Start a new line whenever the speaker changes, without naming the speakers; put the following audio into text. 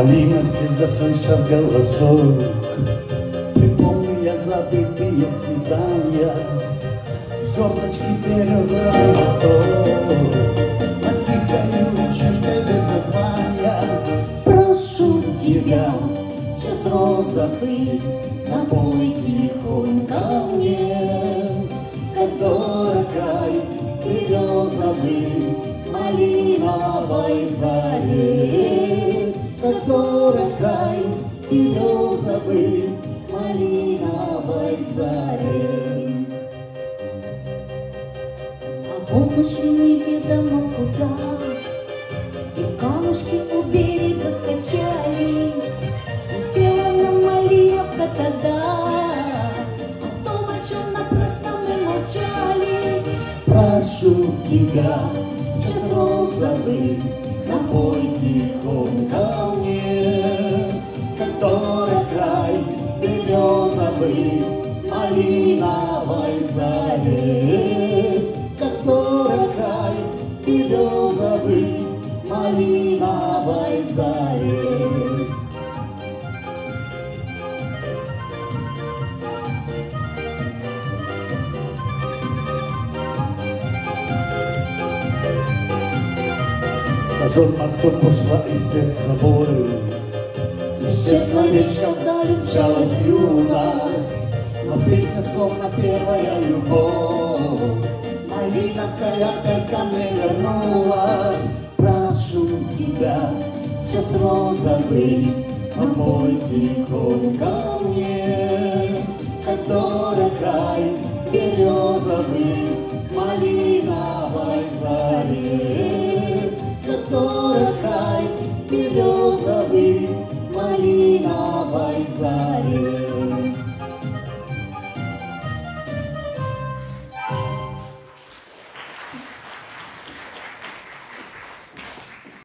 малиновке заслышав голосок, припомню я забытые свидания, жерночки березовый листок, под тихою речушкой без названия. Прошу тебя, час розовый, напой тихонько мне, как дорог край березовый, малиновой заре, как дорог край березовый, малиновой заре. А помощи неведомо куда, и камушки у берега качались, и пела нам малиновка тогда о том, о чем напрасно мы молчали. Прошу тебя, час розовый, напой тихонько мне, как дорог край березовый, малиновой заре, как дорог край березовый, малиновой заре. Сожжен мостом ушла из сердца боль, исчезла речка вдаль, умчалась юность, но песня словно первая любовь. Малиновка опять ко мне вернулась. Прошу тебя, час розовый, напой тихонько мне, как дорог край березовый, малиновой заре, как дорог край березовый, малиновой заре.